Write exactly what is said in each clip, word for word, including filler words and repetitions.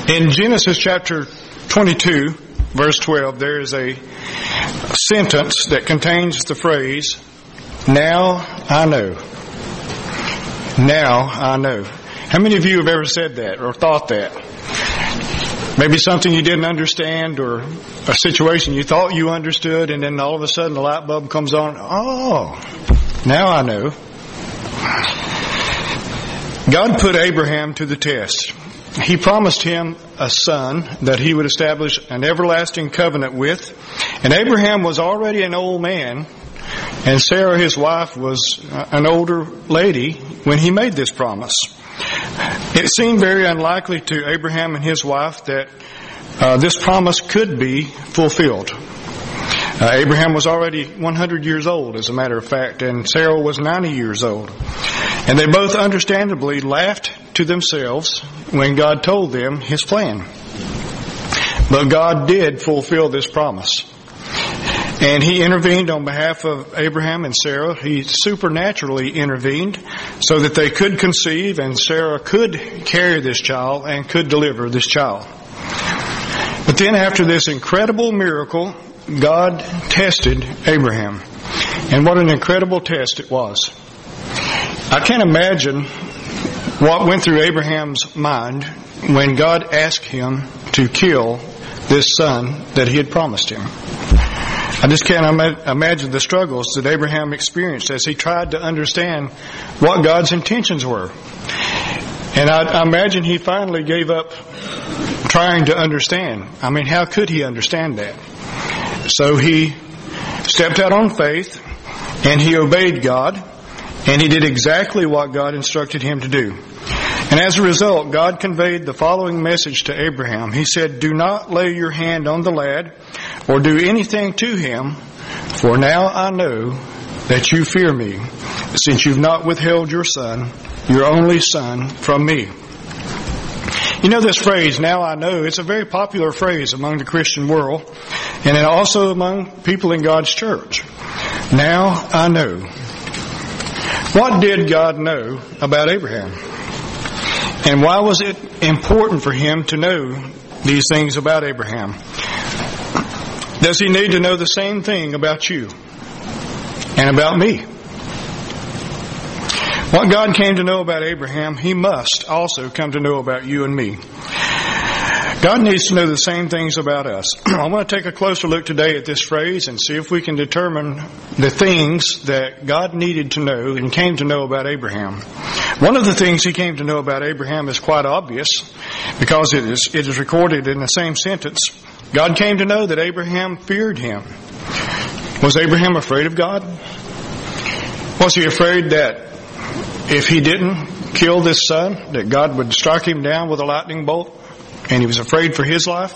In Genesis chapter twenty-two, verse twelve, there is a sentence that contains the phrase, "Now I know." Now I know. How many of you have ever said that or thought that? Maybe something you didn't understand or a situation you thought you understood, and then all of a sudden the light bulb comes on. Oh, now I know. God put Abraham to the test. He promised him a son that he would establish an everlasting covenant with. And Abraham was already an old man, and Sarah, his wife, was an older lady when he made this promise. It seemed very unlikely to Abraham and his wife that uh, this promise could be fulfilled. Uh, Abraham was already one hundred years old, as a matter of fact, and Sarah was ninety years old. And they both understandably laughed to themselves when God told them His plan. But God did fulfill this promise. And He intervened on behalf of Abraham and Sarah. He supernaturally intervened so that they could conceive and Sarah could carry this child and could deliver this child. But then after this incredible miracle, God tested Abraham. And what an incredible test it was. I can't imagine what went through Abraham's mind when God asked him to kill this son that He had promised him. I just can't ima- imagine the struggles that Abraham experienced as he tried to understand what God's intentions were. And I, I imagine he finally gave up trying to understand. I mean, how could he understand that? So he stepped out on faith, and he obeyed God, and he did exactly what God instructed him to do. And as a result, God conveyed the following message to Abraham. He said, "Do not lay your hand on the lad or do anything to him, for now I know that you fear me, since you've not withheld your son, your only son, from me." You know this phrase, "now I know," it's a very popular phrase among the Christian world, and also among people in God's church. Now I know. What did God know about Abraham? And why was it important for Him to know these things about Abraham? Does He need to know the same thing about you and about me? What God came to know about Abraham, He must also come to know about you and me. God needs to know the same things about us. I want to take a closer look today at this phrase and see if we can determine the things that God needed to know and came to know about Abraham. One of the things He came to know about Abraham is quite obvious because it is, it is recorded in the same sentence. God came to know that Abraham feared Him. Was Abraham afraid of God? Was he afraid that if he didn't kill this son, that God would strike him down with a lightning bolt? And he was afraid for his life?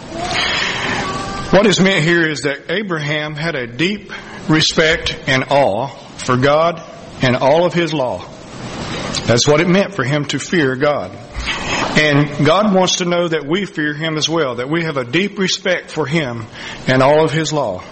What is meant here is that Abraham had a deep respect and awe for God and all of His law. That's what it meant for him to fear God. And God wants to know that we fear Him as well, that we have a deep respect for Him and all of His law.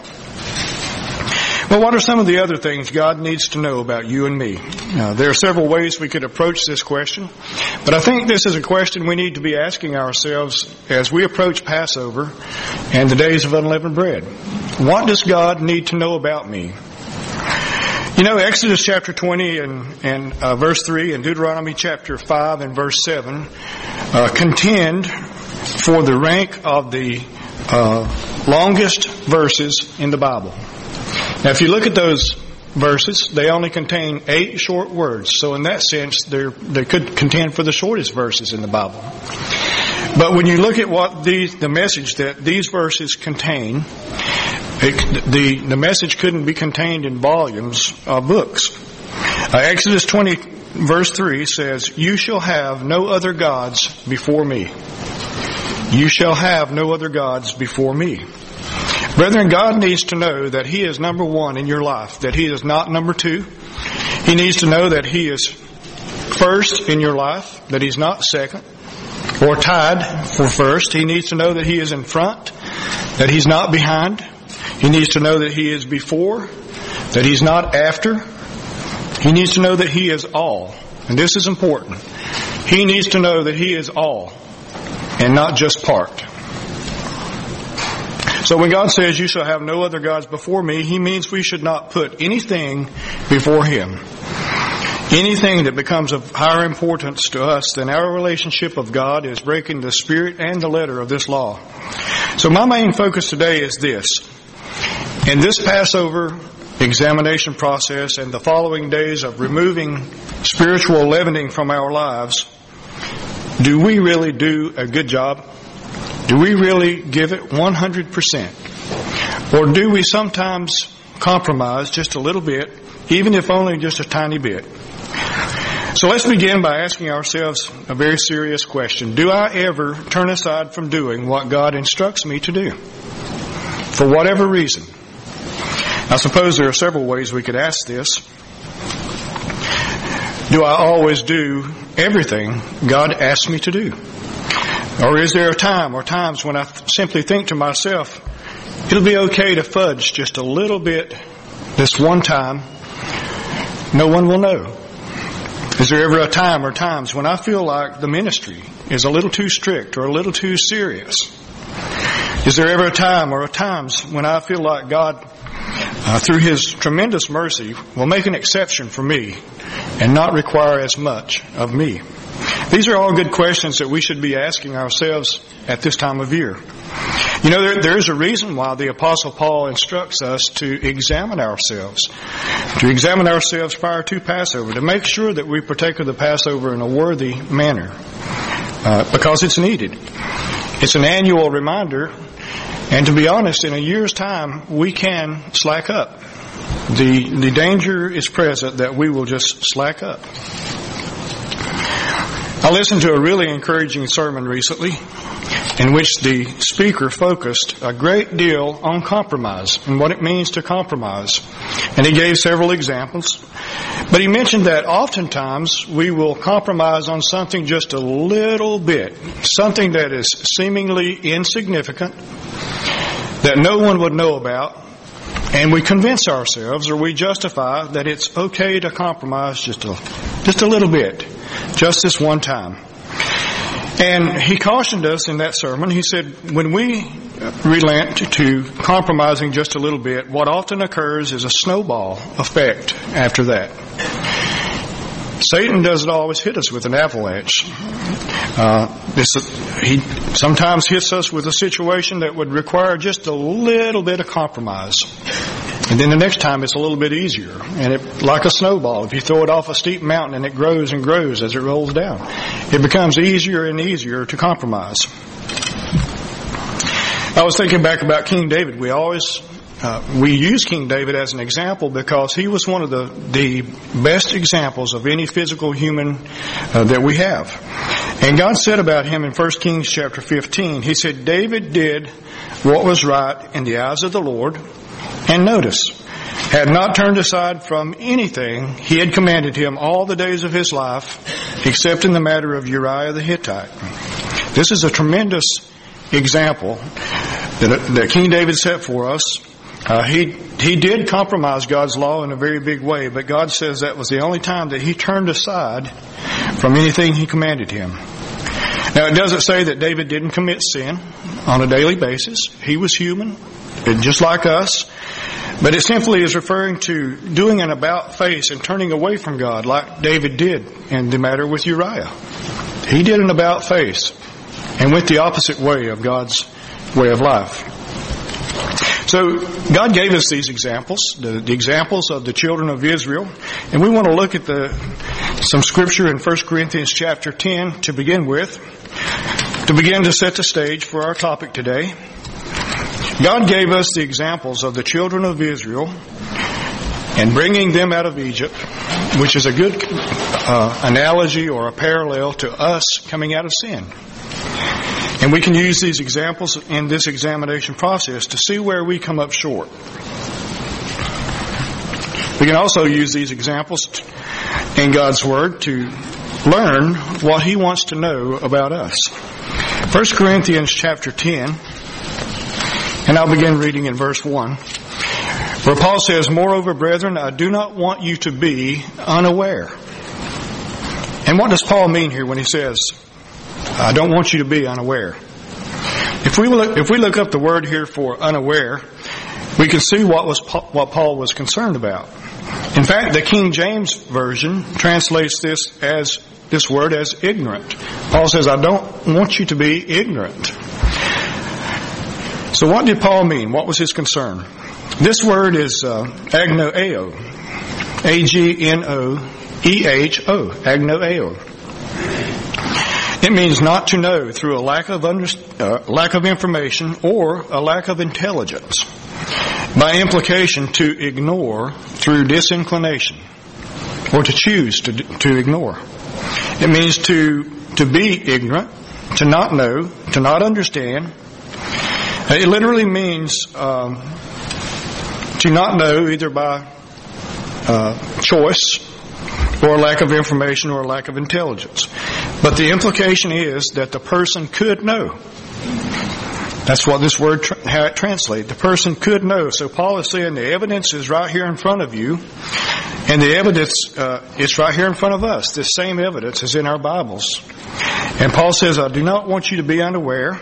Well, what are some of the other things God needs to know about you and me? Uh, there are several ways we could approach this question, but I think this is a question we need to be asking ourselves as we approach Passover and the days of unleavened bread. What does God need to know about me? You know, Exodus chapter twenty and, and uh, verse three and Deuteronomy chapter five and verse seven uh, contend for the rank of the uh, longest verses in the Bible. Now, if you look at those verses, they only contain eight short words. So in that sense, they're, they could contend for the shortest verses in the Bible. But when you look at what these, the message that these verses contain, it, the, the message couldn't be contained in volumes of books. Uh, Exodus twenty verse three says, "You shall have no other gods before me. You shall have no other gods before me." Brethren, God needs to know that He is number one in your life, that He is not number two. He needs to know that He is first in your life, that He's not second or tied for first. He needs to know that He is in front, that He's not behind. He needs to know that He is before, that He's not after. He needs to know that He is all. And this is important. He needs to know that He is all. and not just part. So when God says, you shall have no other gods before me, He means we should not put anything before Him. Anything that becomes of higher importance to us than our relationship of God is breaking the spirit and the letter of this law. So my main focus today is this. In this Passover examination process and the following days of removing spiritual leavening from our lives, do we really do a good job? Do we really give it one hundred percent? Or do we sometimes compromise just a little bit, even if only just a tiny bit? So let's begin by asking ourselves a very serious question. Do I ever turn aside from doing what God instructs me to do? For whatever reason. I suppose there are several ways we could ask this. Do I always do everything God asks me to do? Or is there a time or times when I simply think to myself, it'll be okay to fudge just a little bit this one time. No one will know. Is there ever a time or times when I feel like the ministry is a little too strict or a little too serious? Is there ever a time or a times when I feel like God, uh, through His tremendous mercy, will make an exception for me and not require as much of me? These are all good questions that we should be asking ourselves at this time of year. You know, there, there is a reason why the Apostle Paul instructs us to examine ourselves, to examine ourselves prior to Passover, to make sure that we partake of the Passover in a worthy manner, uh, because it's needed. It's an annual reminder, and to be honest, in a year's time, we can slack up. The, the danger is present that we will just slack up. I listened to a really encouraging sermon recently in which the speaker focused a great deal on compromise and what it means to compromise. And he gave several examples. But he mentioned that oftentimes we will compromise on something just a little bit, something that is seemingly insignificant, that no one would know about, and we convince ourselves or we justify that it's okay to compromise just a, just a little bit, just this one time. And he cautioned us in that sermon. He said, when we relent to compromising just a little bit, what often occurs is a snowball effect after that. Satan doesn't always hit us with an avalanche. Uh, this, he sometimes hits us with a situation that would require just a little bit of compromise. And then the next time it's a little bit easier. And it, like a snowball, if you throw it off a steep mountain and it grows and grows as it rolls down, it becomes easier and easier to compromise. I was thinking back about King David. We always, uh, we use King David as an example because he was one of the, the best examples of any physical human uh, that we have. And God said about him in First Kings chapter fifteen, He said, David did what was right in the eyes of the Lord. And notice, had not turned aside from anything He had commanded him all the days of his life, except in the matter of Uriah the Hittite. This is a tremendous example that, that King David set for us. Uh, he he did compromise God's law in a very big way, but God says that was the only time that he turned aside from anything He commanded him. Now, it doesn't say that David didn't commit sin on a daily basis. He was human, just like us. But it simply is referring to doing an about face and turning away from God like David did in the matter with Uriah. He did an about face and went the opposite way of God's way of life. So God gave us these examples, the, the examples of the children of Israel. And we want to look at the some scripture in First Corinthians chapter ten to begin with, to begin to set the stage for our topic today. God gave us the examples of the children of Israel and bringing them out of Egypt, which is a good uh, analogy or a parallel to us coming out of sin. And we can use these examples in this examination process to see where we come up short. We can also use these examples in God's Word to learn what He wants to know about us. First Corinthians chapter ten, and I'll begin reading in verse one, where Paul says, Moreover, brethren, I do not want you to be unaware. And what does Paul mean here when he says, I don't want you to be unaware. If we look, if we look up the word here for unaware, we can see what was what Paul was concerned about. In fact, the King James Version translates this as this word as ignorant. Paul says, I don't want you to be ignorant. So what did Paul mean? What was his concern? This word is uh, agnoeo. A G N O E H O. Agnoeo. It means not to know through a lack of under, uh, lack of information or a lack of intelligence. By implication, to ignore through disinclination, or to choose to to ignore. It means to to be ignorant, to not know, to not understand. It literally means um, to not know either by uh, choice or lack of information or lack of intelligence. But the implication is that the person could know. That's what this word, how it translates. The person could know. So Paul is saying the evidence is right here in front of you, and the evidence uh, is right here in front of us. This same evidence is in our Bibles. And Paul says, I do not want you to be unaware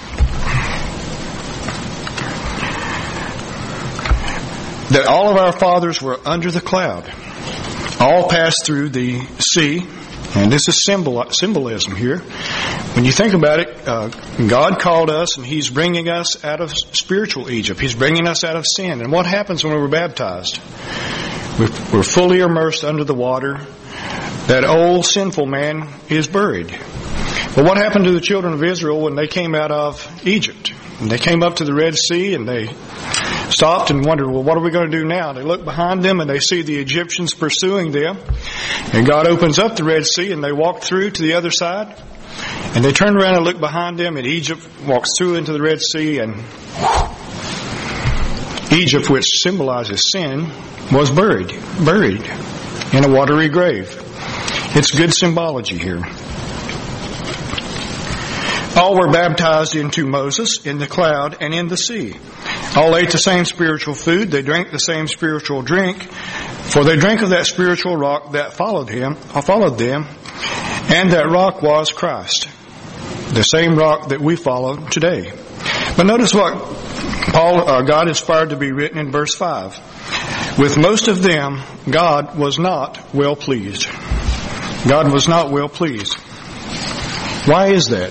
that all of our fathers were under the cloud. All passed through the sea. And this is symbol, symbolism here. When you think about it, uh, God called us and He's bringing us out of spiritual Egypt. He's bringing us out of sin. And what happens when we're baptized? We're, we're fully immersed under the water. That old sinful man is buried. But what happened to the children of Israel when they came out of Egypt? And they came up to the Red Sea and they stopped and wondered, well, what are we going to do now? They look behind them and they see the Egyptians pursuing them. And God opens up the Red Sea and they walk through to the other side. And they turn around and look behind them and Egypt walks through into the Red Sea, and Egypt, which symbolizes sin, was buried, buried in a watery grave. It's good symbology here. All were baptized into Moses in the cloud and in the sea. All ate the same spiritual food. They drank the same spiritual drink. For they drank of that spiritual rock that followed him, or followed them, and that rock was Christ. The same rock that we follow today. But notice what Paul, uh, God inspired to be written in verse five. With most of them, God was not well pleased. God was not well pleased. Why is that?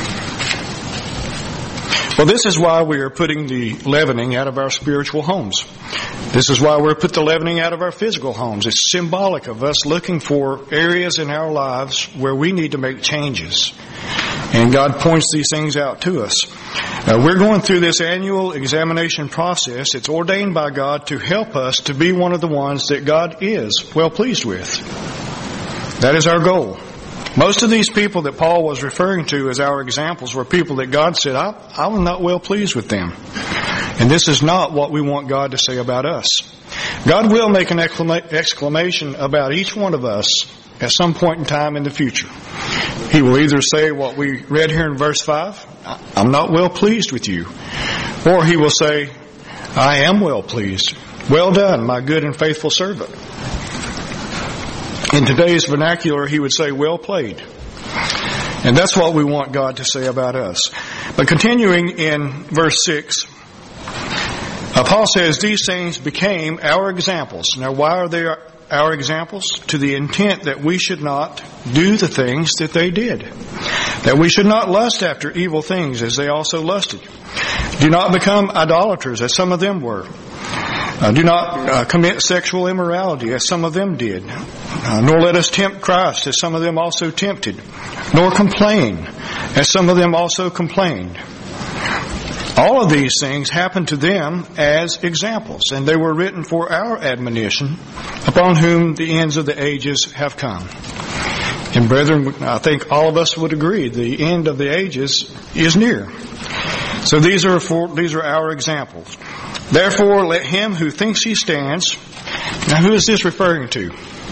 Well, this is why we are putting the leavening out of our spiritual homes. This is why we're put the leavening out of our physical homes. It's symbolic of us looking for areas in our lives where we need to make changes. And God points these things out to us. Uh, we're going through this annual examination process. It's ordained by God to help us to be one of the ones that God is well pleased with. That is our goal. Most of these people that Paul was referring to as our examples were people that God said, I, I was not well pleased with them. And this is not what we want God to say about us. God will make an exclamation about each one of us at some point in time in the future. He will either say what we read here in verse five, I'm not well pleased with you. Or He will say, I am well pleased. Well done, my good and faithful servant. In today's vernacular, He would say, well played. And that's what we want God to say about us. But continuing in verse six, uh, Paul says, these things became our examples. Now, why are they our examples? To the intent that we should not do the things that they did. That we should not lust after evil things as they also lusted. Do not become idolaters as some of them were. Uh, do not uh, commit sexual immorality as some of them did. Uh, nor let us tempt Christ as some of them also tempted. Nor complain as some of them also complained. All of these things happened to them as examples, and they were written for our admonition, upon whom the ends of the ages have come. And brethren, I think all of us would agree the end of the ages is near. So these are for, these are our examples. Therefore, let him who thinks he stands. Now, who is this referring to?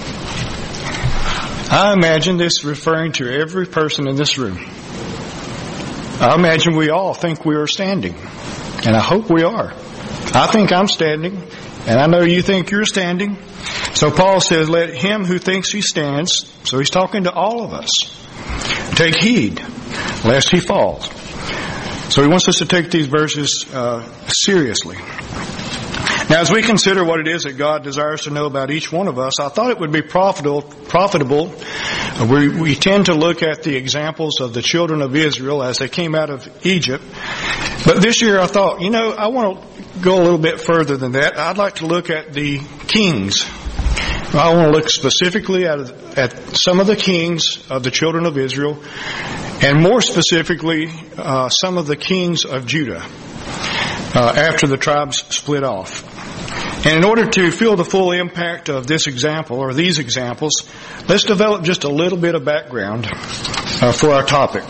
I imagine this is referring to every person in this room. I imagine we all think we are standing. And I hope we are. I think I'm standing. And I know you think you're standing. So Paul says, let him who thinks he stands, so he's talking to all of us, take heed lest he falls. So he wants us to take these verses uh, seriously. Now, as we consider what it is that God desires to know about each one of us, I thought it would be profitable. profitable. We, we tend to look at the examples of the children of Israel as they came out of Egypt. But this year I thought, you know, I want to go a little bit further than that. I'd like to look at the kings. I want to look specifically at, at some of the kings of the children of Israel, and more specifically, uh, some of the kings of Judah uh, after the tribes split off. And in order to feel the full impact of this example, or these examples, let's develop just a little bit of background uh, for our topic.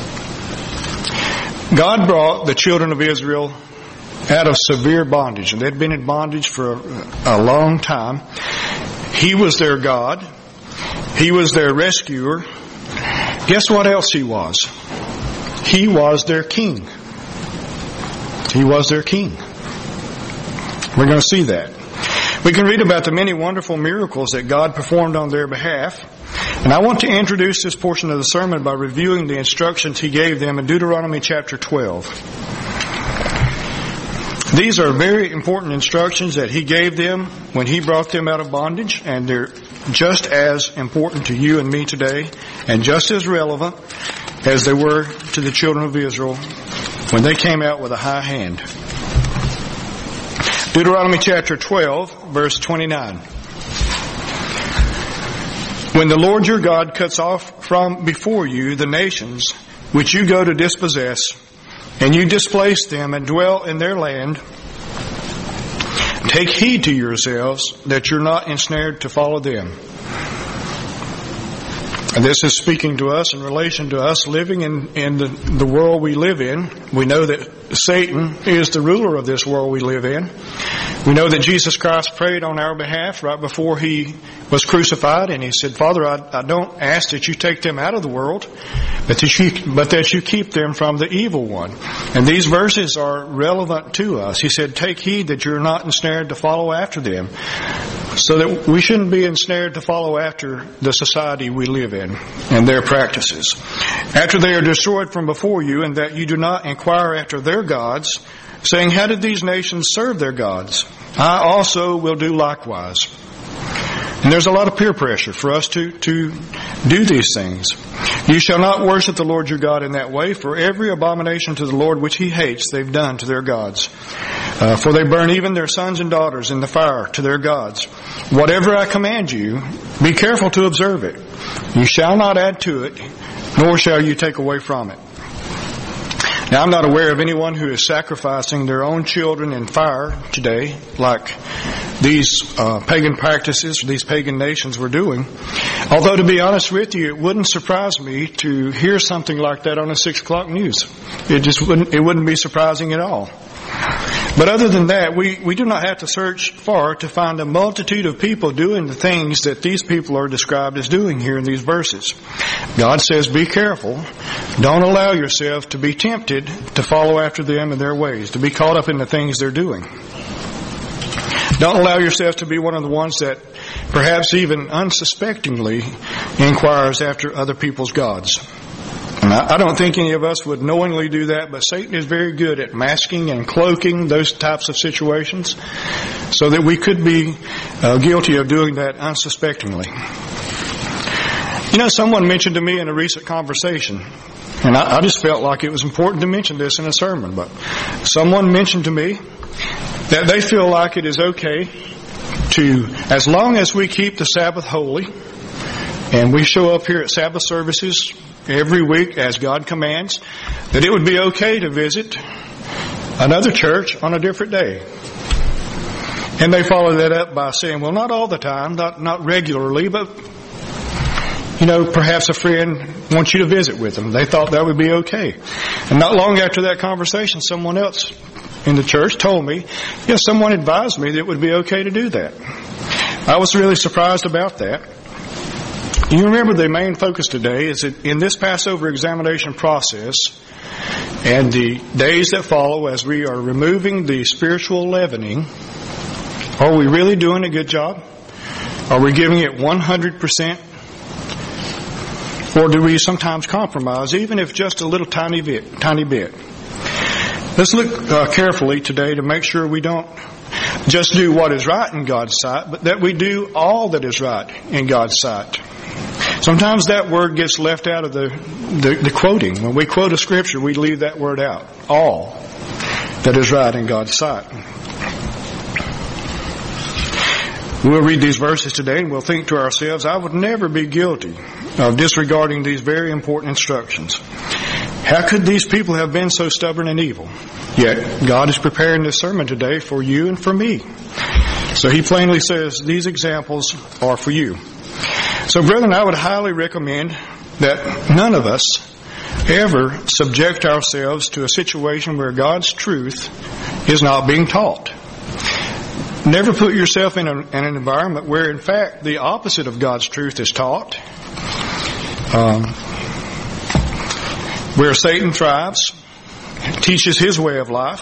God brought the children of Israel out of severe bondage, and they'd been in bondage for a, a long time. He was their God. He was their rescuer. Guess what else He was? He was their king. He was their king. We're going to see that. We can read about the many wonderful miracles that God performed on their behalf. And I want to introduce this portion of the sermon by reviewing the instructions He gave them in Deuteronomy chapter twelve. These are very important instructions that He gave them when He brought them out of bondage, and they're just as important to you and me today, and just as relevant as they were to the children of Israel when they came out with a high hand. Deuteronomy chapter twelve, verse twenty-nine. When the Lord your God cuts off from before you the nations which you go to dispossess, and you displace them and dwell in their land, take heed to yourselves that you're not ensnared to follow them. And this is speaking to us in relation to us living in, in the, the world we live in. We know that Satan is the ruler of this world we live in. We know that Jesus Christ prayed on our behalf right before He was crucified, and He said, Father, I, I don't ask that you take them out of the world, but that, you, but that you keep them from the evil one. And these verses are relevant to us. He said, take heed that you're not ensnared to follow after them, so that we shouldn't be ensnared to follow after the society we live in and their practices. After they are destroyed from before you, and that you do not inquire after their gods, saying, how did these nations serve their gods? I also will do likewise. And there's a lot of peer pressure for us to, to do these things. You shall not worship the Lord your God in that way, for every abomination to the Lord which He hates they've done to their gods. Uh, for they burn even their sons and daughters in the fire to their gods. Whatever I command you, be careful to observe it. You shall not add to it, nor shall you take away from it. Now, I'm not aware of anyone who is sacrificing their own children in fire today, like these uh, pagan practices, these pagan nations were doing. Although, to be honest with you, it wouldn't surprise me to hear something like that on the six o'clock news. It just wouldn't, it wouldn't be surprising at all. But other than that, we, we do not have to search far to find a multitude of people doing the things that these people are described as doing here in these verses. God says, be careful. Don't allow yourself to be tempted to follow after them in their ways, to be caught up in the things they're doing. Don't allow yourself to be one of the ones that perhaps even unsuspectingly inquires after other people's gods. And I don't think any of us would knowingly do that, but Satan is very good at masking and cloaking those types of situations so that we could be uh, guilty of doing that unsuspectingly. You know, someone mentioned to me in a recent conversation, and I, I just felt like it was important to mention this in a sermon, but someone mentioned to me that they feel like it is okay to, as long as we keep the Sabbath holy, and we show up here at Sabbath services every week as God commands, that it would be okay to visit another church on a different day. And they follow that up by saying, well, not all the time, not, not regularly, but, you know, perhaps a friend wants you to visit with them. They thought that would be okay. And not long after that conversation, someone else in the church told me, yes, someone advised me that it would be okay to do that. I was really surprised about that. You remember the main focus today is that in this Passover examination process and the days that follow as we are removing the spiritual leavening, are we really doing a good job? Are we giving it one hundred percent? Or do we sometimes compromise, even if just a little tiny bit? Tiny bit. Let's look uh, carefully today to make sure we don't just do what is right in God's sight, but that we do all that is right in God's sight. Sometimes that word gets left out of the, the, the quoting. When we quote a scripture, we leave that word out. All that is right in God's sight. We'll read these verses today and we'll think to ourselves, I would never be guilty of disregarding these very important instructions. How could these people have been so stubborn and evil? Yet God is preparing this sermon today for you and for me. So He plainly says these examples are for you. So brethren, I would highly recommend that none of us ever subject ourselves to a situation where God's truth is not being taught. Never put yourself in, a, in an environment where, in fact, the opposite of God's truth is taught. Um, where Satan thrives, teaches his way of life.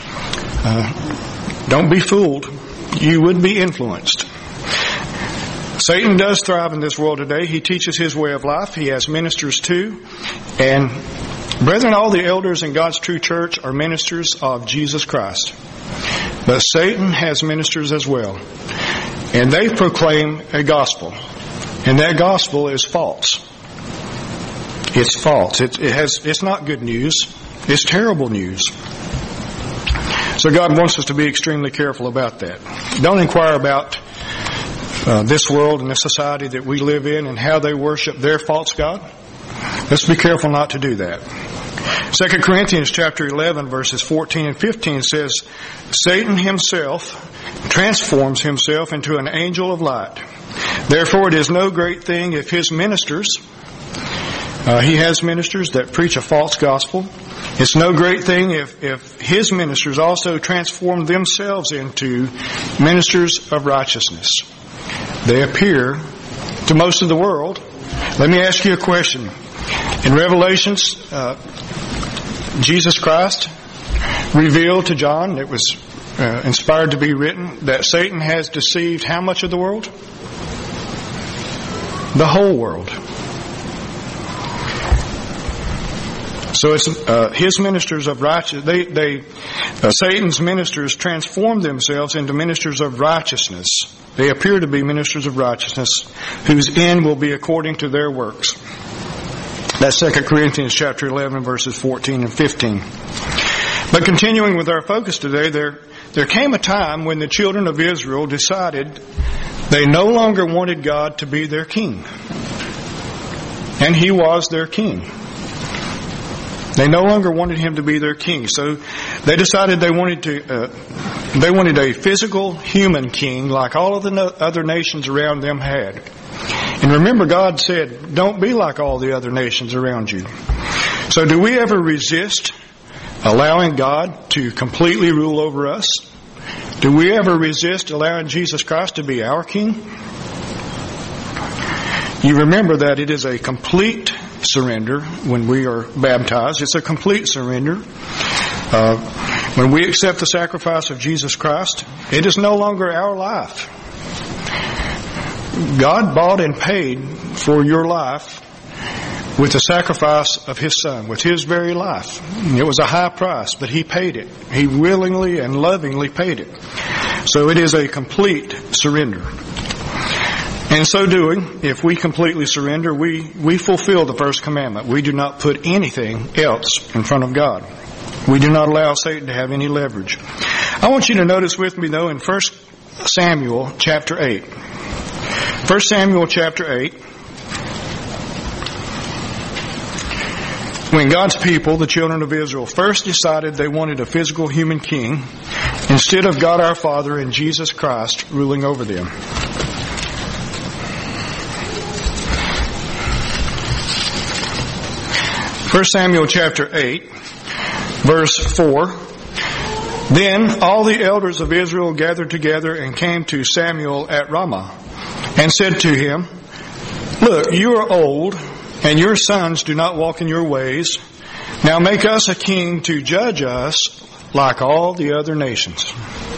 Uh, don't be fooled. You would be influenced. Satan does thrive in this world today. He teaches his way of life. He has ministers too. And brethren, all the elders in God's true church are ministers of Jesus Christ. But Satan has ministers as well. And they proclaim a gospel. And that gospel is false. It's false. It, it has, it's not good news. It's terrible news. So God wants us to be extremely careful about that. Don't inquire about uh, this world and the society that we live in and how they worship their false god. Let's be careful not to do that. Second Corinthians chapter eleven verses fourteen and fifteen says, Satan himself transforms himself into an angel of light. Therefore it is no great thing if his ministers, uh, he has ministers that preach a false gospel. It's no great thing if, if his ministers also transform themselves into ministers of righteousness. They appear to most of the world. Let me ask you a question. In Revelations, uh, Jesus Christ revealed to John, it was uh, inspired to be written, that Satan has deceived how much of the world? The whole world. So it's uh, his ministers of righteousness. They, they, uh, Satan's ministers transform themselves into ministers of righteousness. They appear to be ministers of righteousness, whose end will be according to their works. That's Second Corinthians chapter eleven, verses fourteen and fifteen. But continuing with our focus today, there there came a time when the children of Israel decided they no longer wanted God to be their king, and He was their king. They no longer wanted Him to be their king, so they decided they wanted to. Uh, they wanted a physical human king, like all of the no- other nations around them had. And remember, God said, "Don't be like all the other nations around you." So, do we ever resist allowing God to completely rule over us? Do we ever resist allowing Jesus Christ to be our king? You remember that it is a complete surrender when we are baptized. It's a complete surrender. Uh, when we accept the sacrifice of Jesus Christ, it is no longer our life. God bought and paid for your life with the sacrifice of His Son, with His very life. It was a high price, but He paid it. He willingly and lovingly paid it. So it is a complete surrender. In so doing, if we completely surrender, we, we fulfill the first commandment. We do not put anything else in front of God. We do not allow Satan to have any leverage. I want you to notice with me, though, in First Samuel chapter eight. First Samuel chapter eight. When God's people, the children of Israel, first decided they wanted a physical human king instead of God our Father and Jesus Christ ruling over them. First Samuel chapter eight, verse four. Then all the elders of Israel gathered together and came to Samuel at Ramah and said to him, "Look, you are old, and your sons do not walk in your ways. Now make us a king to judge us like all the other nations."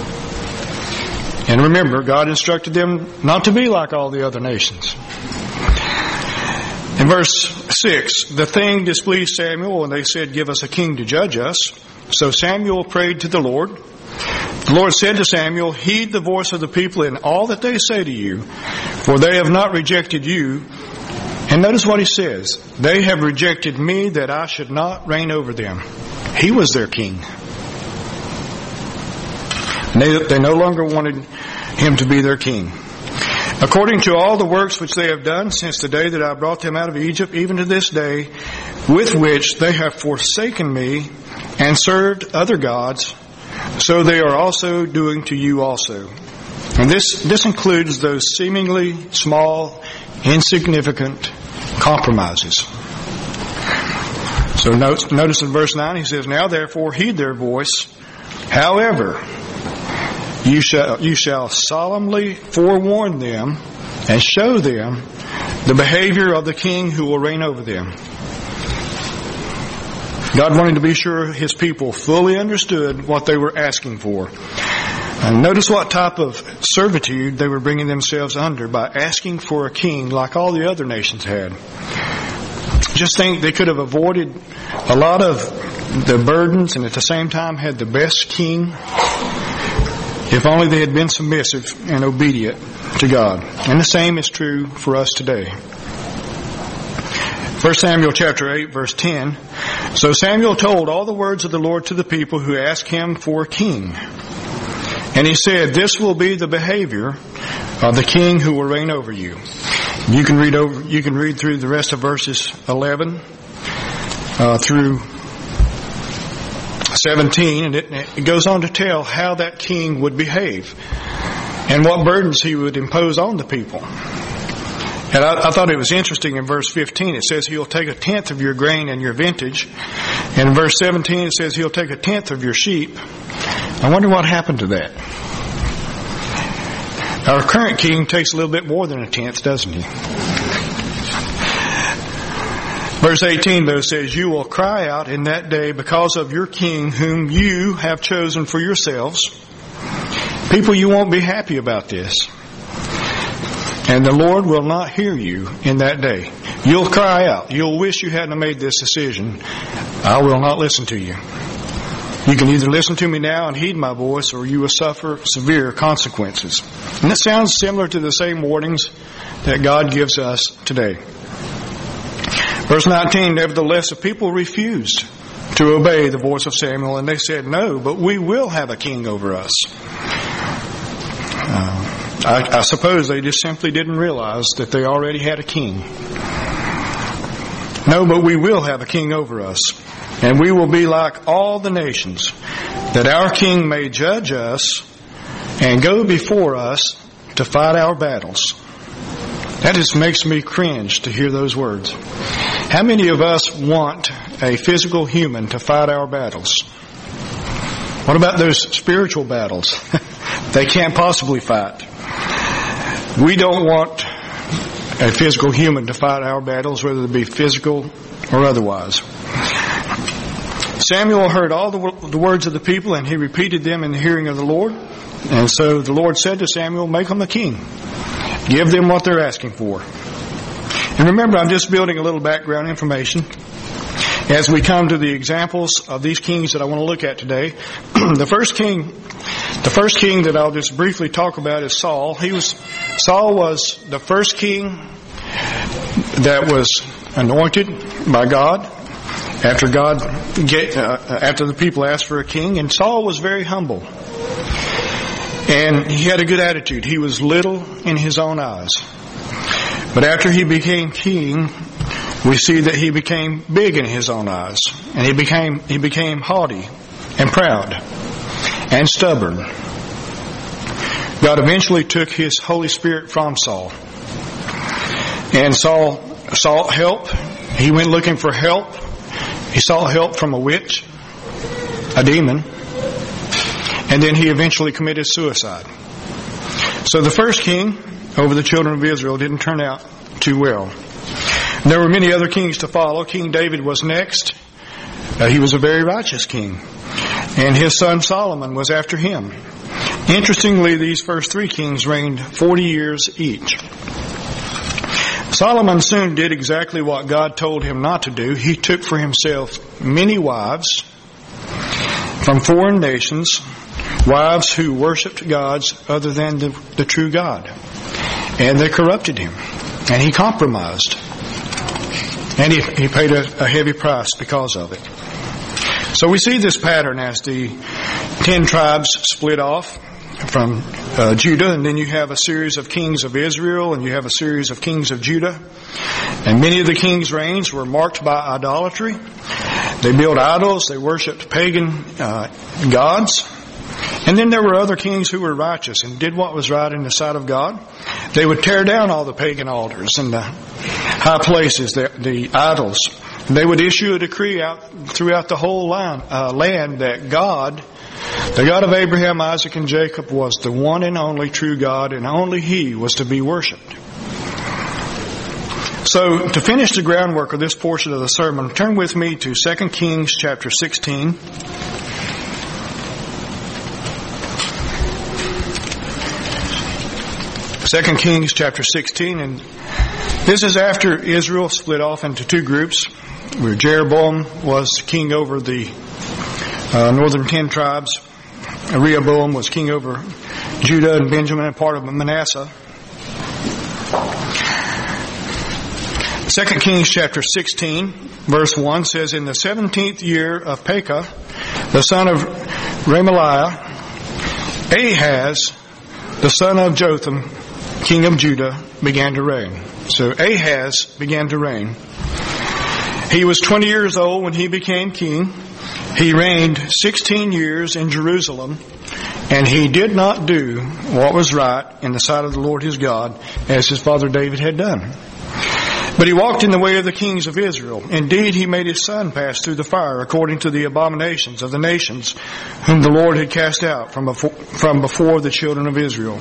And remember, God instructed them not to be like all the other nations. In verse six, the thing displeased Samuel, and they said, "Give us a king to judge us." So Samuel prayed to the Lord. The Lord said to Samuel, "Heed the voice of the people in all that they say to you, for they have not rejected you." And notice what he says. "They have rejected me that I should not reign over them." He was their king. They, they no longer wanted him to be their king. "According to all the works which they have done since the day that I brought them out of Egypt, even to this day, with which they have forsaken me and served other gods, so they are also doing to you also." And this, this includes those seemingly small, insignificant compromises. So notice, notice in verse nine, he says, "Now therefore heed their voice. However, you shall, you shall solemnly forewarn them and show them the behavior of the king who will reign over them." God wanted to be sure his people fully understood what they were asking for. And notice what type of servitude they were bringing themselves under by asking for a king like all the other nations had. Just think they could have avoided a lot of the burdens and at the same time had the best king if only they had been submissive and obedient to God. And the same is true for us today. First Samuel chapter eight verse ten. "So Samuel told all the words of the Lord to the people who asked him for a king. And he said, 'This will be the behavior of the king who will reign over you.'" You can read over. You can read through the rest of verses eleven uh, through seventeen, and it, it goes on to tell how that king would behave and what burdens he would impose on the people. And I, I thought it was interesting in verse fifteen. It says he'll take a tenth of your grain and your vintage. And in verse seventeen it says he'll take a tenth of your sheep. I wonder what happened to that. Our current king takes a little bit more than a tenth, doesn't he? Verse eighteen though says, "You will cry out in that day because of your king whom you have chosen for yourselves." People, you won't be happy about this. "And the Lord will not hear you in that day." You'll cry out. You'll wish you hadn't made this decision. "I will not listen to you. You can either listen to me now and heed my voice, or you will suffer severe consequences." And it sounds similar to the same warnings that God gives us today. Verse nineteen, "Nevertheless, the people refused to obey the voice of Samuel, and they said, 'No, but we will have a king over us.'" Uh, I, I suppose they just simply didn't realize that they already had a king. "No, but we will have a king over us, and we will be like all the nations, that our king may judge us and go before us to fight our battles." That just makes me cringe to hear those words. How many of us want a physical human to fight our battles? What about those spiritual battles? They can't possibly fight. We don't want a physical human to fight our battles, whether it be physical or otherwise. Samuel heard all the, the words of the people, and he repeated them in the hearing of the Lord. And so the Lord said to Samuel, "Make them a king. Give them what they're asking for." And remember, I'm just building a little background information as we come to the examples of these kings that I want to look at today. The first king, the first king that I'll just briefly talk about is Saul. He was, Saul was the first king that was anointed by God after God, get, uh, after the people asked for a king. And Saul was very humble. And he had a good attitude. He was little in his own eyes. But after he became king, we see that he became big in his own eyes. And he became, he became haughty and proud and stubborn. God eventually took his Holy Spirit from Saul. And Saul sought help. He went looking for help. He sought help from a witch, a demon. And then he eventually committed suicide. So the first king over the children of Israel didn't turn out too well. There were many other kings to follow. King David was next. Uh, he was a very righteous king. And his son Solomon was after him. Interestingly, these first three kings reigned forty years each. Solomon soon did exactly what God told him not to do. He took for himself many wives from foreign nations, wives who worshipped gods other than the, the true God. And they corrupted him. And he compromised. And he, he paid a, a heavy price because of it. So we see this pattern as the ten tribes split off from uh, Judah, and then you have a series of kings of Israel, and you have a series of kings of Judah. And many of the kings' reigns were marked by idolatry. They built idols, they worshipped pagan uh, gods. And then there were other kings who were righteous and did what was right in the sight of God. They would tear down all the pagan altars and the high places, the, the idols. And they would issue a decree out throughout the whole line, uh, land that God, the God of Abraham, Isaac, and Jacob, was the one and only true God, and only He was to be worshipped. So, to finish the groundwork of this portion of the sermon, turn with me to Second Kings chapter sixteen. Second Kings chapter sixteen, and this is after Israel split off into two groups, where Jeroboam was king over the uh, northern ten tribes. Rehoboam was king over Judah and Benjamin and part of Manasseh. Second Kings chapter sixteen, verse one says, "In the seventeenth year of Pekah, the son of Remaliah, Ahaz, the son of Jotham, king of Judah, began to reign." So Ahaz began to reign. He was twenty years old when he became king. He reigned sixteen years in Jerusalem, and he did not do what was right in the sight of the Lord his God, as his father David had done. But he walked in the way of the kings of Israel. Indeed, he made his son pass through the fire according to the abominations of the nations whom the Lord had cast out from before, from before the children of Israel.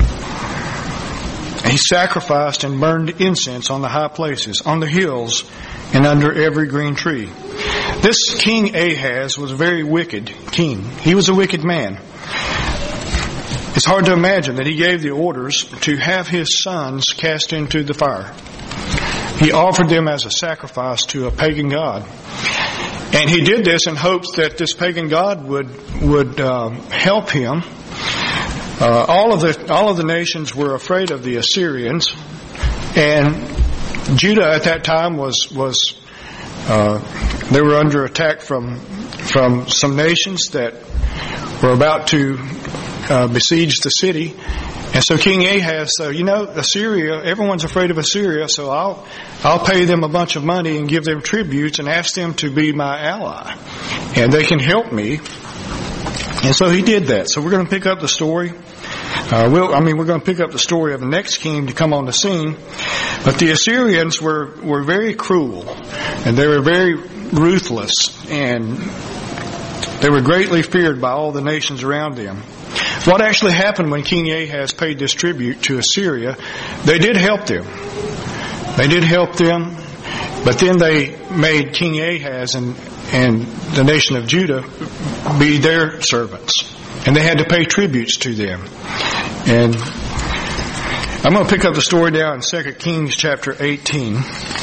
He sacrificed and burned incense on the high places, on the hills, and under every green tree. This King Ahaz was a very wicked king. He was a wicked man. It's hard to imagine that he gave the orders to have his sons cast into the fire. He offered them as a sacrifice to a pagan god. And he did this in hopes that this pagan god would would uh, help him. Uh, all of the all of the nations were afraid of the Assyrians, and Judah at that time was was uh, they were under attack from from some nations that were about to uh, besiege the city. And so King Ahaz said, you know, Assyria, everyone's afraid of Assyria, so I'll I'll pay them a bunch of money and give them tributes and ask them to be my ally, and they can help me. And so he did that. So we're going to pick up the story. Uh, we'll, I mean, we're going to pick up the story of the next king to come on the scene. But the Assyrians were, were very cruel, and they were very ruthless, and they were greatly feared by all the nations around them. What actually happened when King Ahaz paid this tribute to Assyria, they did help them. They did help them, but then they made King Ahaz and, and the nation of Judah be their servants. And they had to pay tributes to them. And I'm going to pick up the story down in Second Kings chapter eighteen,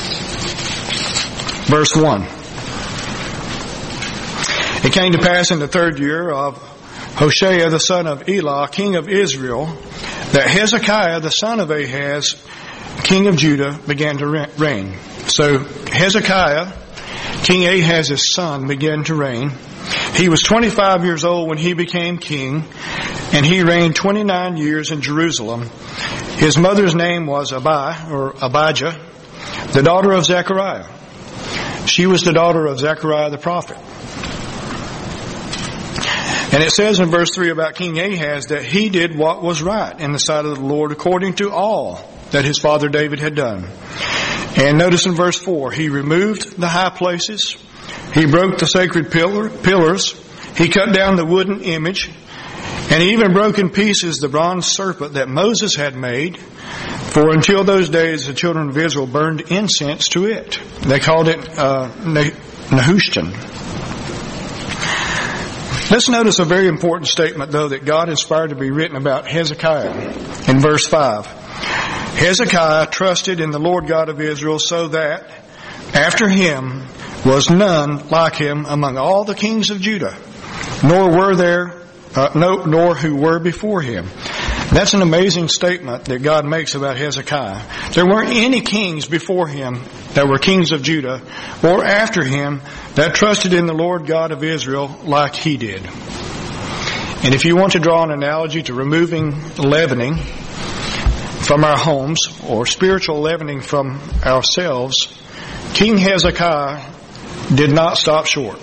verse one. It came to pass in the third year of Hoshea the son of Elah, king of Israel, that Hezekiah the son of Ahaz, king of Judah, began to reign. So Hezekiah, King Ahaz's son, began to reign. He was twenty-five years old when he became king, and he reigned twenty-nine years in Jerusalem. His mother's name was Abi, or Abijah, the daughter of Zechariah. She was the daughter of Zechariah the prophet. And it says in verse three about King Ahaz that he did what was right in the sight of the Lord according to all that his father David had done. And notice in verse four, he removed the high places. He broke the sacred pillar, pillars. He cut down the wooden image. And he even broke in pieces the bronze serpent that Moses had made. For until those days, the children of Israel burned incense to it. They called it uh, Nehushtan. Let's notice a very important statement, though, that God inspired to be written about Hezekiah in verse five. Hezekiah trusted in the Lord God of Israel, so that after him was none like him among all the kings of Judah, nor were there, uh, no, nor who were before him. That's an amazing statement that God makes about Hezekiah. There weren't any kings before him that were kings of Judah or after him that trusted in the Lord God of Israel like he did. And if you want to draw an analogy to removing leavening from our homes or spiritual leavening from ourselves, King Hezekiah did not stop short.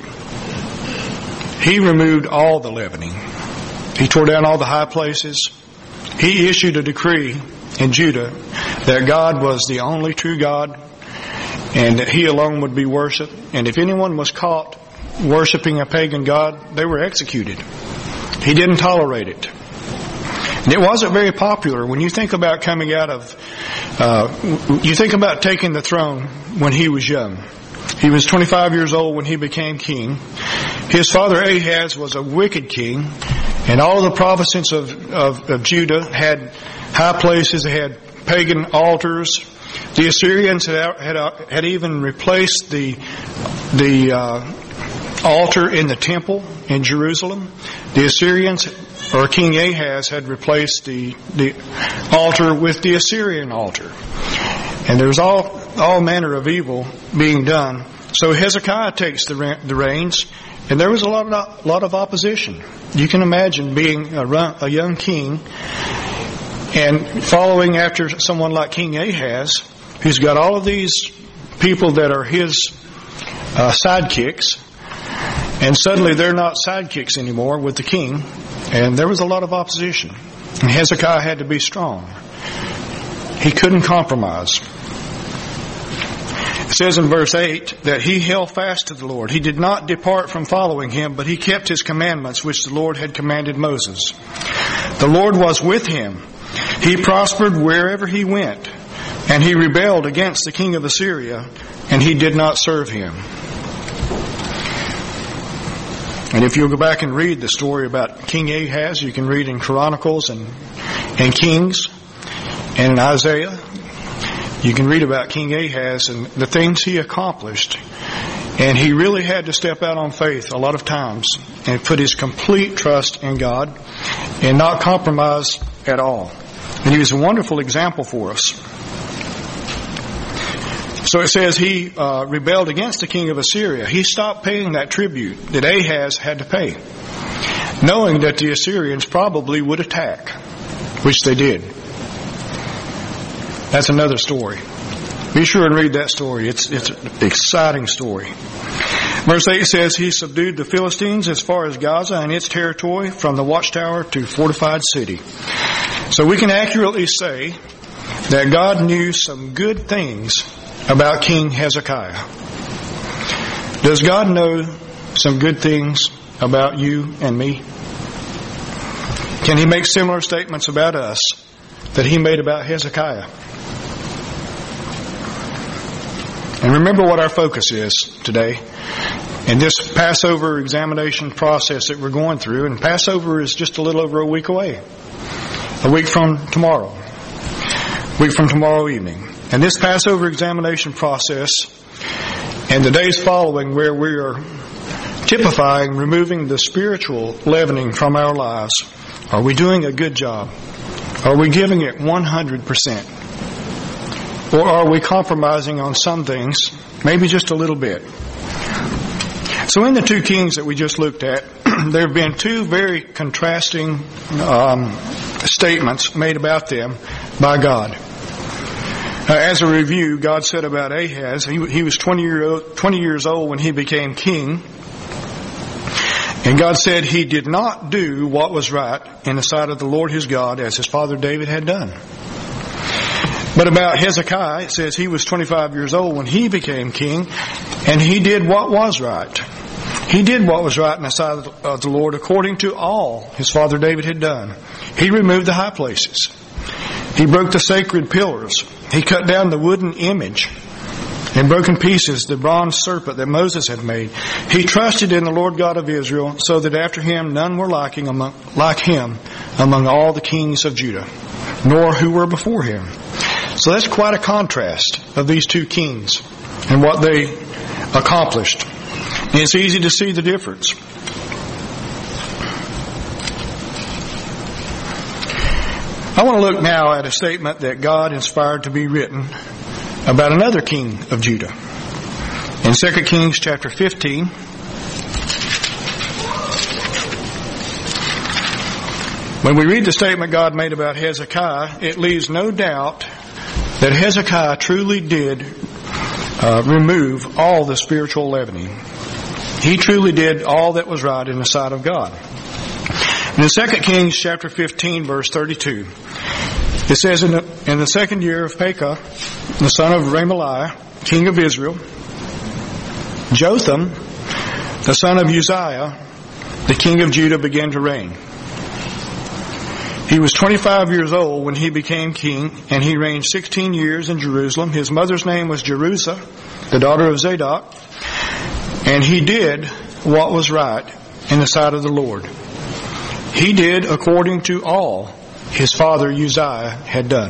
He removed all the leavening. He tore down all the high places. He issued a decree in Judah that God was the only true God and that He alone would be worshipped. And if anyone was caught worshiping a pagan god, they were executed. He didn't tolerate it. And it wasn't very popular. When you think about coming out of, uh, you think about taking the throne when he was young. He was twenty-five years old when he became king. His father Ahaz was a wicked king, and all of the provinces of, of, of Judah had high places. They had pagan altars. The Assyrians had had, had even replaced the the uh, altar in the temple in Jerusalem. The Assyrians, or King Ahaz, had replaced the the altar with the Assyrian altar, and there was all all manner of evil being done. So Hezekiah takes the the reins, and there was a lot of lot of opposition. You can imagine being a, run, a young king and following after someone like King Ahaz, who's got all of these people that are his uh, sidekicks, and suddenly they're not sidekicks anymore with the king, and there was a lot of opposition. And Hezekiah had to be strong. He couldn't compromise. It says in verse eight that he held fast to the Lord. He did not depart from following him, but he kept his commandments which the Lord had commanded Moses. The Lord was with him. He prospered wherever he went, and he rebelled against the king of Assyria, and he did not serve him. And if you'll go back and read the story about King Ahaz, you can read in Chronicles and, and Kings and in Isaiah. You can read about King Ahaz and the things he accomplished. And he really had to step out on faith a lot of times and put his complete trust in God and not compromise at all. And he was a wonderful example for us. So it says he uh, rebelled against the king of Assyria. He stopped paying that tribute that Ahaz had to pay, knowing that the Assyrians probably would attack, which they did. That's another story. Be sure and read that story. It's, it's an exciting story. Verse eight says, he subdued the Philistines as far as Gaza and its territory, from the watchtower to fortified city. So we can accurately say that God knew some good things about King Hezekiah. Does God know some good things about you and me? Can He make similar statements about us that He made about Hezekiah? And remember what our focus is today. In this Passover examination process that we're going through, and Passover is just a little over a week away. A week from tomorrow. A week from tomorrow evening. And this Passover examination process and the days following, where we are typifying removing the spiritual leavening from our lives, are we doing a good job? Are we giving it one hundred percent? Or are we compromising on some things, maybe just a little bit? So in the two kings that we just looked at, there have been two very contrasting um, statements made about them by God. Uh, as a review, God said about Ahaz, he, he was twenty, year old, twenty years old when he became king. And God said he did not do what was right in the sight of the Lord his God, as his father David had done. But about Hezekiah, it says he was twenty-five years old when he became king, and he did what was right. He did what was right in the sight of the Lord, according to all his father David had done. He removed the high places. He broke the sacred pillars. He cut down the wooden image and broke in pieces the bronze serpent that Moses had made. He trusted in the Lord God of Israel, so that after him none were lacking among, like him among all the kings of Judah, nor who were before him. So that's quite a contrast of these two kings and what they accomplished. And it's easy to see the difference. I want to look now at a statement that God inspired to be written about another king of Judah. In Second Kings chapter fifteen, when we read the statement God made about Hezekiah, it leaves no doubt that Hezekiah truly did uh, remove all the spiritual leavening. He truly did all that was right in the sight of God. And in Second Kings chapter fifteen, verse thirty-two, it says, in the, in the second year of Pekah, the son of Remaliah, king of Israel, Jotham, the son of Uzziah, the king of Judah, began to reign. He was twenty-five years old when he became king, and he reigned sixteen years in Jerusalem. His mother's name was Jerusha, the daughter of Zadok, and he did what was right in the sight of the Lord. He did according to all his father Uzziah had done.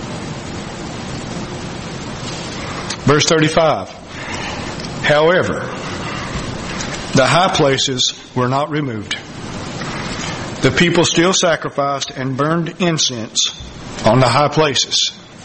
Verse thirty-five. However, the high places were not removed. The people still sacrificed and burned incense on the high places.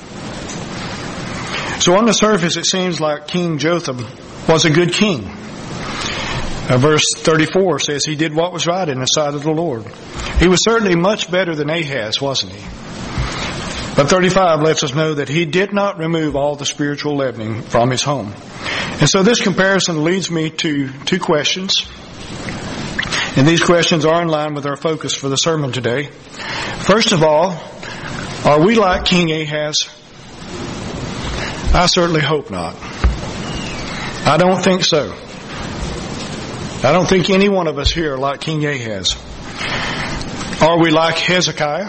So on the surface, it seems like King Jotham was a good king. Uh, verse thirty-four says he did what was right in the sight of the Lord. He was certainly much better than Ahaz, wasn't he? But thirty-five lets us know that he did not remove all the spiritual leavening from his home. And so this comparison leads me to two questions. And these questions are in line with our focus for the sermon today. First of all, are we like King Ahaz? I certainly hope not. I don't think so. I don't think any one of us here are like King Ahaz. Are we like Hezekiah?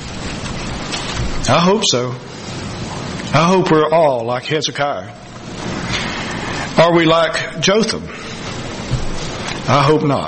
I hope so. I hope we're all like Hezekiah. Are we like Jotham? I hope not.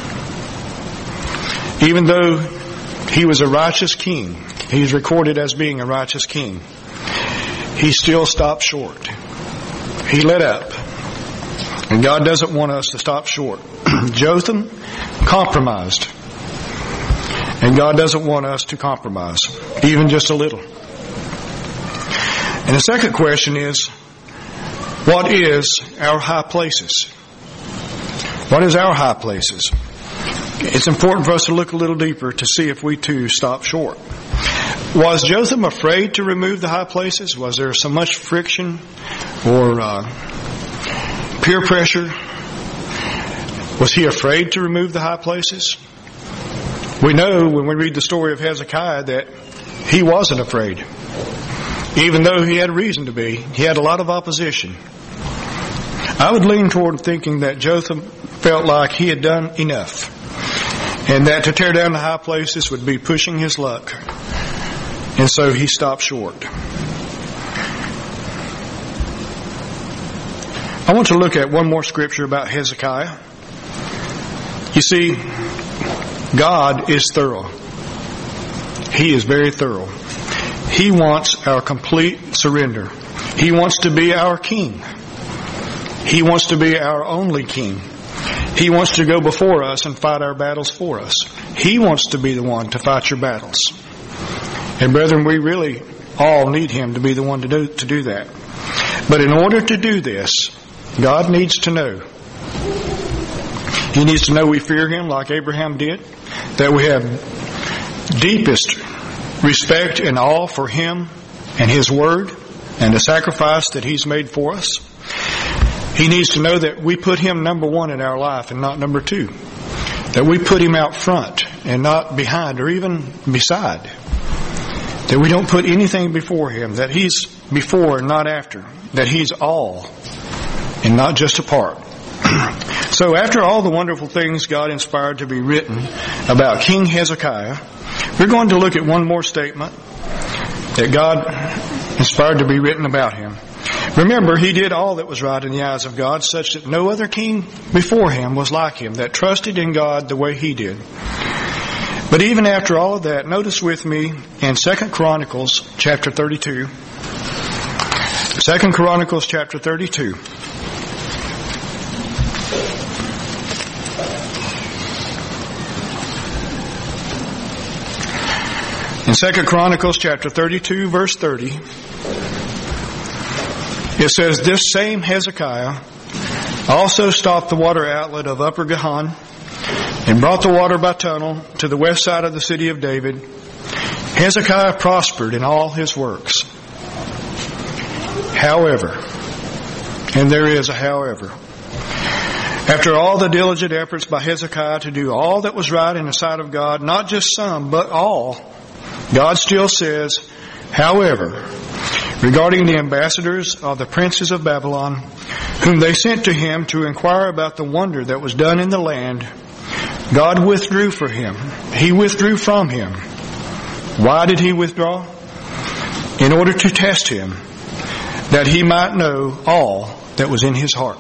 Even though he was a righteous king, he's recorded as being a righteous king, he still stopped short. He let up. And God doesn't want us to stop short. Jotham compromised. And God doesn't want us to compromise, even just a little. And the second question is, what is our high places? What is our high places? It's important for us to look a little deeper to see if we too stop short. Was Jotham afraid to remove the high places? Was there so much friction or uh, peer pressure? Was he afraid to remove the high places? We know when we read the story of Hezekiah that he wasn't afraid. Even though he had reason to be, he had a lot of opposition. I would lean toward thinking that Jotham felt like he had done enough, and that to tear down the high places would be pushing his luck. And so he stopped short. I want to look at one more scripture about Hezekiah. You see, God is thorough. He is very thorough. He wants our complete surrender. He wants to be our king. He wants to be our only king. He wants to go before us and fight our battles for us. He wants to be the one to fight your battles. And brethren, we really all need Him to be the one to do, to do that. But in order to do this, God needs to know. He needs to know we fear Him like Abraham did, that we have deepest respect and awe for Him and His Word and the sacrifice that He's made for us. He needs to know that we put Him number one in our life and not number two. That we put Him out front and not behind or even beside. That we don't put anything before Him. That He's before and not after. That He's all and not just a part. So after all the wonderful things God inspired to be written about King Hezekiah, we're going to look at one more statement that God inspired to be written about him. Remember, he did all that was right in the eyes of God, such that no other king before him was like him, that trusted in God the way he did. But even after all of that, notice with me in Second Chronicles chapter thirty-two, Second Chronicles chapter thirty-two. In Second Chronicles chapter thirty-two, verse thirty, it says, "This same Hezekiah also stopped the water outlet of Upper Gihon and brought the water by tunnel to the west side of the city of David. Hezekiah prospered in all his works. However," and there is a however, "after all the diligent efforts by Hezekiah to do all that was right in the sight of God, not just some, but all, God still says, however, regarding the ambassadors of the princes of Babylon, whom they sent to him to inquire about the wonder that was done in the land, God withdrew for him. He withdrew from him." Why did he withdraw? In order to test him, that he might know all that was in his heart.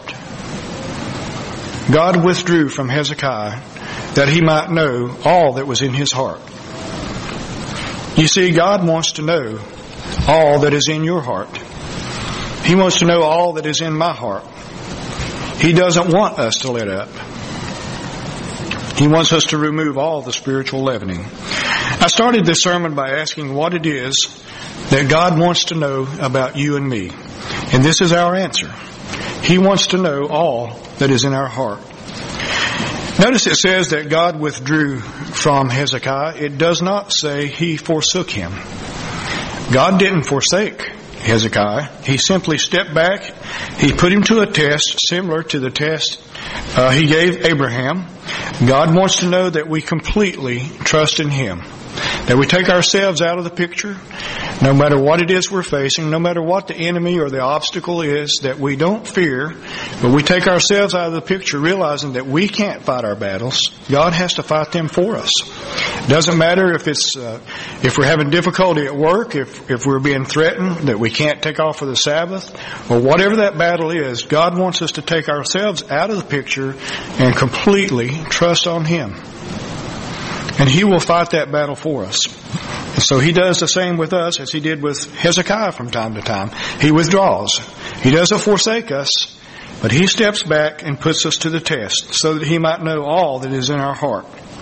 God withdrew from Hezekiah that he might know all that was in his heart. You see, God wants to know all that is in your heart. He wants to know all that is in my heart. He doesn't want us to let up. He wants us to remove all the spiritual leavening. I started this sermon by asking what it is that God wants to know about you and me. And this is our answer. He wants to know all that is in our heart. Notice it says that God withdrew from Hezekiah. It does not say he forsook him. God didn't forsake Hezekiah. He simply stepped back. He put him to a test similar to the test uh, he gave Abraham. God wants to know that we completely trust in him. That we take ourselves out of the picture, no matter what it is we're facing, no matter what the enemy or the obstacle is, that we don't fear, but we take ourselves out of the picture realizing that we can't fight our battles. God has to fight them for us. It doesn't matter if it's uh, if we're having difficulty at work, if, if we're being threatened that we can't take off for the Sabbath, or whatever that battle is, God wants us to take ourselves out of the picture and completely trust on him. And he will fight that battle for us. So he does the same with us as he did with Hezekiah from time to time. He withdraws. He doesn't forsake us, but he steps back and puts us to the test so that he might know all that is in our heart.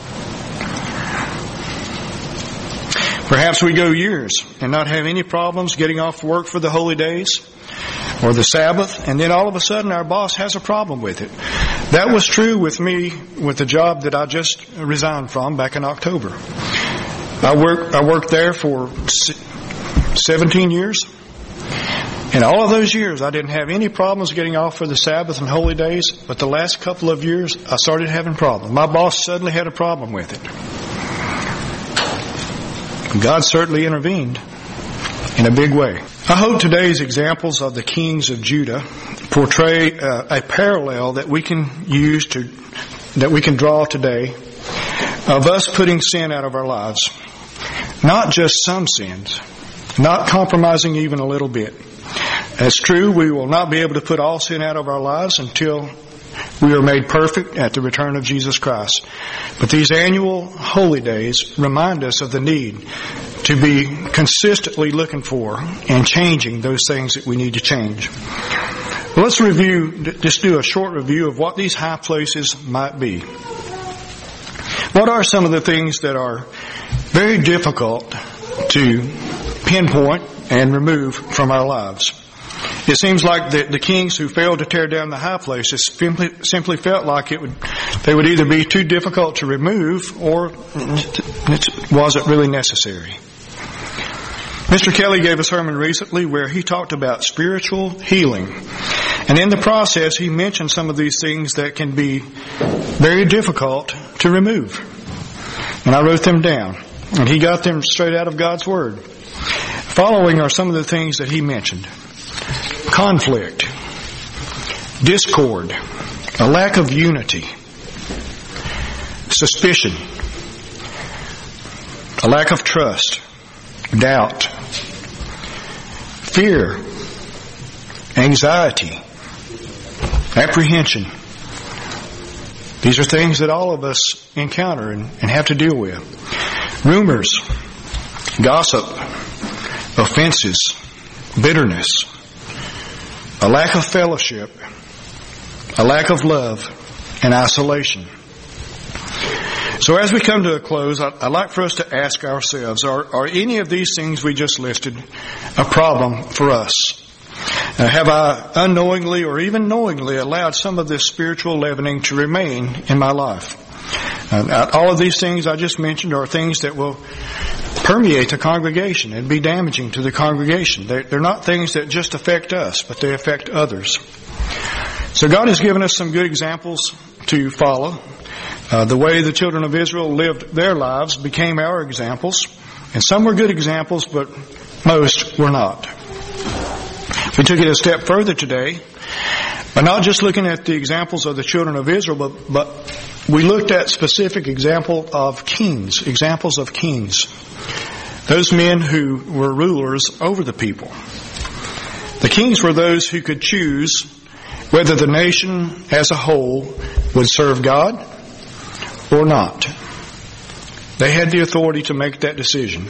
Perhaps we go years and not have any problems getting off work for the holy days or the Sabbath, and then all of a sudden our boss has a problem with it. That was true with me with the job that I just resigned from back in October. I worked, I worked there for seventeen years, and all of those years I didn't have any problems getting off for the Sabbath and holy days, but the last couple of years I started having problems. My boss suddenly had a problem with it. God certainly intervened in a big way. I hope today's examples of the kings of Judah portray uh, a parallel that we can use to, that we can draw today of us putting sin out of our lives. Not just some sins, not compromising even a little bit. It's true, we will not be able to put all sin out of our lives until we are made perfect at the return of Jesus Christ. But these annual holy days remind us of the need to be consistently looking for and changing those things that we need to change. Well, let's review, just do a short review of what these high places might be. What are some of the things that are very difficult to pinpoint and remove from our lives? It seems like the, the kings who failed to tear down the high places simply, simply felt like it would, they would either be too difficult to remove or it wasn't really necessary. Mister Kelly gave a sermon recently where he talked about spiritual healing. And in the process, he mentioned some of these things that can be very difficult to remove. And I wrote them down. And he got them straight out of God's Word. Following are some of the things that he mentioned. Conflict, discord, a lack of unity, suspicion, a lack of trust, doubt, fear, anxiety, apprehension. These are things that all of us encounter and, and have to deal with. Rumors, gossip, offenses, bitterness, a lack of fellowship, a lack of love, and isolation. So as we come to a close, I'd like for us to ask ourselves, are, are any of these things we just listed a problem for us? Uh, have I unknowingly or even knowingly allowed some of this spiritual leavening to remain in my life? Uh, all of these things I just mentioned are things that will permeate the congregation and be damaging to the congregation. They're, they're not things that just affect us, but they affect others. So God has given us some good examples to follow. Uh, the way the children of Israel lived their lives became our examples. And some were good examples, but most were not. We took it a step further today by not just looking at the examples of the children of Israel, but, but we looked at specific examples of kings, examples of kings. Those men who were rulers over the people. The kings were those who could choose whether the nation as a whole would serve God or not. They had the authority to make that decision.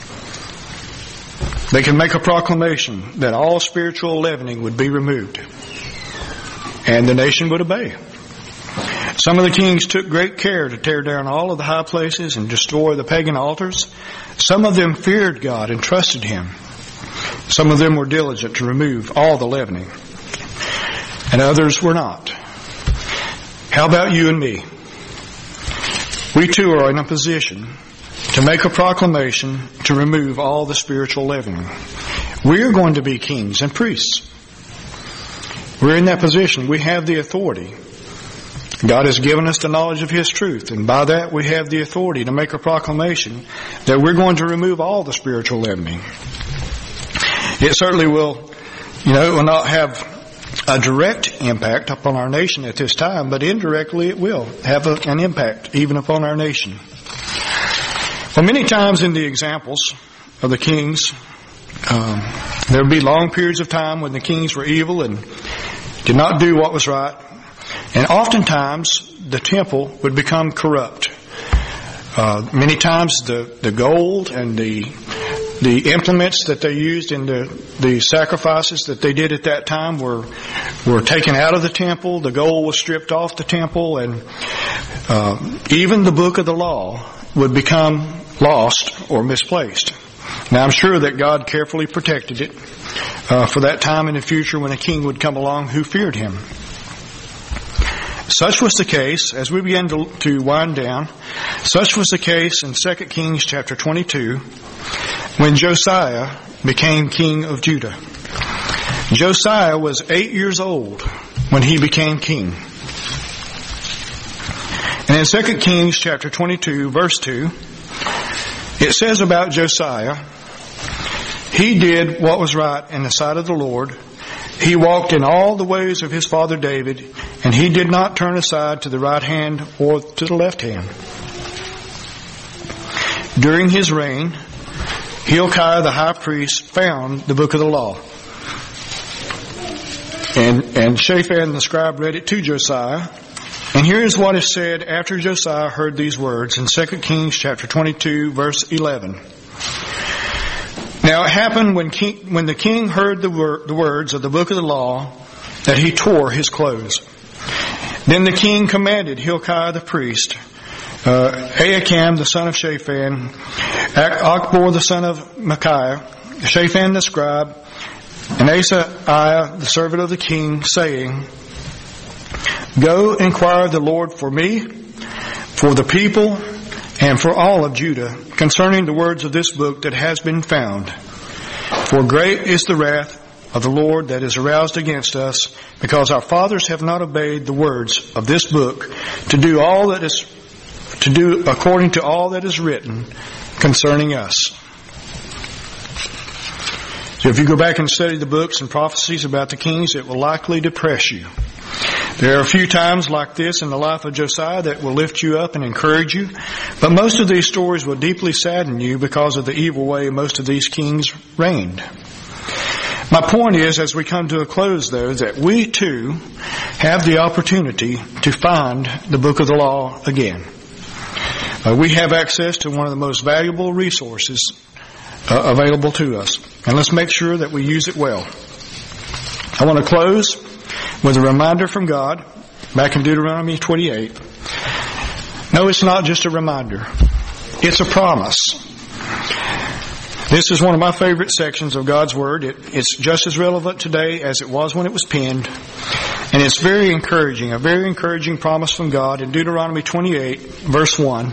They could make a proclamation that all spiritual leavening would be removed, and the nation would obey. Some of the kings took great care to tear down all of the high places and destroy the pagan altars. Some of them feared God and trusted Him. Some of them were diligent to remove all the leavening, and others were not. How about you and me? We too are in a position to make a proclamation to remove all the spiritual leavening. We're going to be kings and priests. We're in that position. We have the authority. God has given us the knowledge of His truth, and by that we have the authority to make a proclamation that we're going to remove all the spiritual leavening. It certainly will, you know, it will not have a direct impact upon our nation at this time, but indirectly it will have a, an impact even upon our nation. Well, many times in the examples of the kings, um, there would be long periods of time when the kings were evil and did not do what was right. And oftentimes the temple would become corrupt. Uh, many times the, the gold and the the implements that they used in the, the sacrifices that they did at that time were were taken out of the temple. The gold was stripped off the temple, and uh, even the book of the law would become lost or misplaced. Now, I'm sure that God carefully protected it uh, for that time in the future when a king would come along who feared Him. Such was the case, as we begin to, to wind down, such was the case in Second Kings chapter twenty-two when Josiah became king of Judah. Josiah was eight years old when he became king. And in Second Kings chapter twenty-two, verse two, it says about Josiah, he did what was right in the sight of the Lord. He walked in all the ways of his father David, and he did not turn aside to the right hand or to the left hand. During his reign, Hilkiah the high priest found the book of the law. And, and Shaphan the scribe read it to Josiah. And here is what is said after Josiah heard these words in Second Kings chapter twenty-two, verse eleven. Now it happened when, king, when the king heard the, wor- the words of the book of the law that he tore his clothes. Then the king commanded Hilkiah the priest, uh, Ahikam the son of Shaphan, Achbor the son of Micaiah, Shaphan the scribe, and Asaiah the servant of the king, saying, Go inquire of the Lord for me, for the people, and for all of Judah, concerning the words of this book that has been found. For great is the wrath of the Lord that is aroused against us, because our fathers have not obeyed the words of this book to do all that is, to do according to all that is written concerning us. So if you go back and study the books and prophecies about the kings, it will likely depress you. There are a few times like this in the life of Josiah that will lift you up and encourage you, but most of these stories will deeply sadden you because of the evil way most of these kings reigned. My point is, as we come to a close though, that we too have the opportunity to find the book of the law again. Uh, we have access to one of the most valuable resources uh, available to us, and let's make sure that we use it well. I want to close with a reminder from God back in Deuteronomy twenty-eight. No, it's not just a reminder. It's a promise. This is one of my favorite sections of God's Word. It, it's just as relevant today as it was when it was penned. And it's very encouraging, a very encouraging promise from God in Deuteronomy twenty-eight, verse one.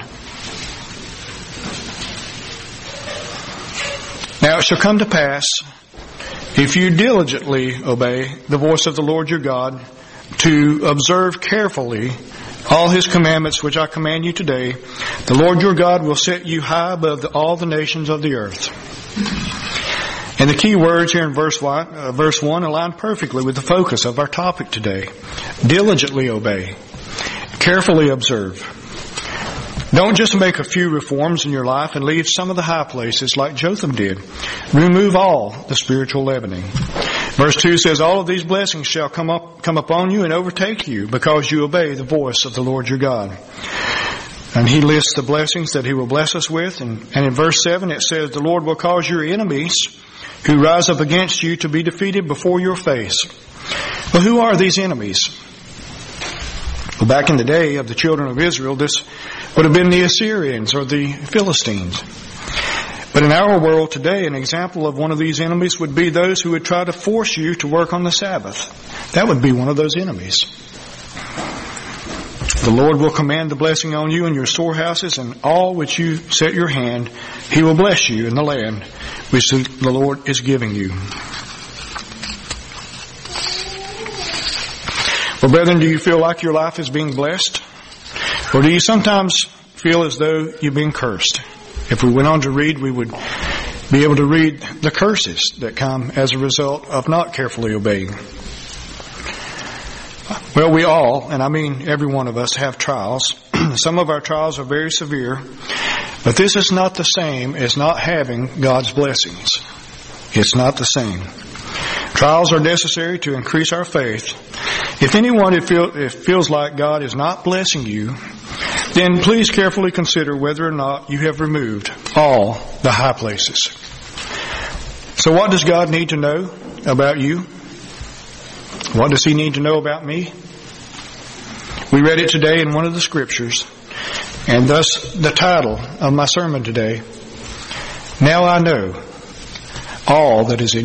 Now it shall come to pass, if you diligently obey the voice of the Lord your God, to observe carefully all His commandments which I command you today, the Lord your God will set you high above the, all the nations of the earth. And the key words here in verse one, uh, verse one align perfectly with the focus of our topic today. Diligently obey. Carefully observe. Don't just make a few reforms in your life and leave some of the high places like Jotham did. Remove all the spiritual leavening. Verse two says, all of these blessings shall come up, come upon you and overtake you because you obey the voice of the Lord your God. And He lists the blessings that He will bless us with. And, and in verse seven it says, the Lord will cause your enemies who rise up against you to be defeated before your face. Well, who are these enemies? Well, back in the day of the children of Israel, this would have been the Assyrians or the Philistines. But in our world today, an example of one of these enemies would be those who would try to force you to work on the Sabbath. That would be one of those enemies. The Lord will command the blessing on you and your storehouses, and all which you set your hand, He will bless you in the land which the Lord is giving you. Well, brethren, do you feel like your life is being blessed? Or do you sometimes feel as though you're being cursed? If we went on to read, we would be able to read the curses that come as a result of not carefully obeying. Well, we all, and I mean every one of us, have trials. Some of our trials are very severe, but this is not the same as not having God's blessings. It's not the same. Trials are necessary to increase our faith. If anyone it feel, it feels like God is not blessing you, then please carefully consider whether or not you have removed all the high places. So what does God need to know about you? What does He need to know about me? We read it today in one of the scriptures, and thus the title of my sermon today, Now I Know All That Is in